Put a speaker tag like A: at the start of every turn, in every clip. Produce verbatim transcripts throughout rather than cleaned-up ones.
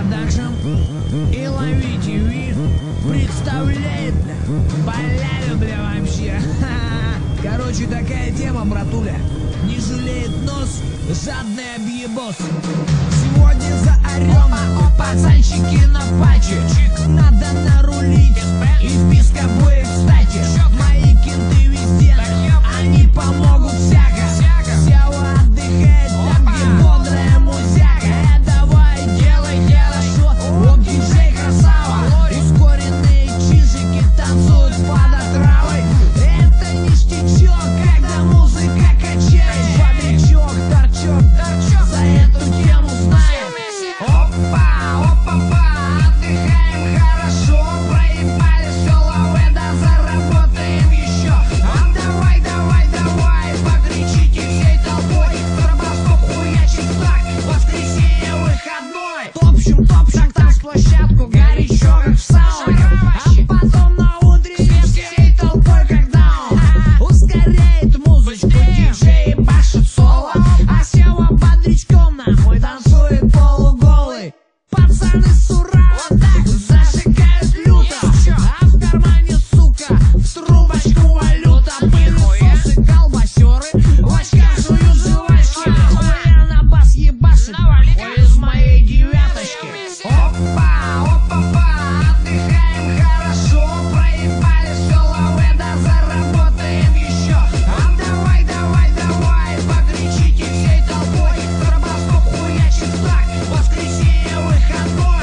A: Продакшн и Лови ТВ представляет, бля, поляну, бля, вообще. Короче, такая тема, братуля. Не жалеет нос, жадный объебос. Сегодня заорем, пацанчики на патче. Надо нарулить, и вписка будет кстати. Мои кенты везде, они помогут всяко. Сева отдыхает там, где бодрая музяка. Э, давай, делай хорошо, о, диджей красава. Ускоренные чижики танцуют под отравой. Это ништячок, когда музыка качает. Бодрячок, торчок, торчок, за эту тему знаем. Опа, опа-па, отдыхаем хорошо. Проебали все лаведа, заработаем еще. А давай, давай, давай, покричите всей толпой. Стробоскоп хуячит так, воскресенье выходной. Топчем, топчем так площадку, горячо как в сауне. А потом на утренне всей толпой как даун. Ускоряет музычку, диджей башит соло. А Сева бодрячком нахуй танцует полуголый. Пацаны с ура вот так зажигают люто. А в кармане, сука, в трубочку валюта. Пылесосы, колбасеры, в очках жуют жвачки. Хуя на бас ебашит, ой, из моей девяточки. Опа, опа-па, отдыхаем хорошо. Проебали все лаведа, заработаем еще. А давай, давай, давай, покричите всей толпой. Стробоскоп хуячит так, воскресенье выходной.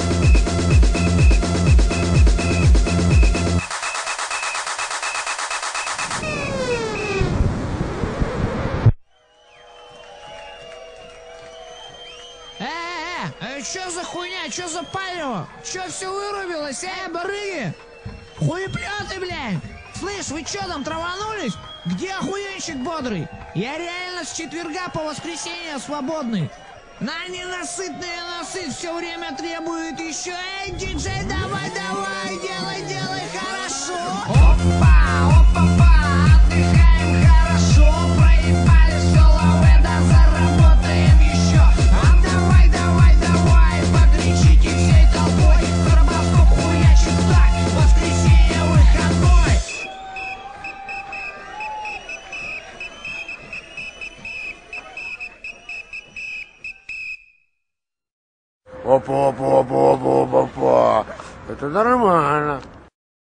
A: Э-э-э, чё за хуйня, чё за палево? Чё все вырубилось, э, барыги? Хуеплёты, блядь! Слышь, вы чё там, траванулись? Где охуенщик бодрый? Я реально с четверга по воскресенье свободный. На ненасытные носы все время требует еще. Эй, диджей, давай, давай, делай, делай хорошо. Опа, опа-па, отдыхаем хорошо. Проебали все лаведа, заработаем еще. А давай, давай, давай, покричите всей толпой. Стробоскоп хуячит так, воскресенье выходной.
B: Опа, опа, опа, опа, опа, опа. Это нормально.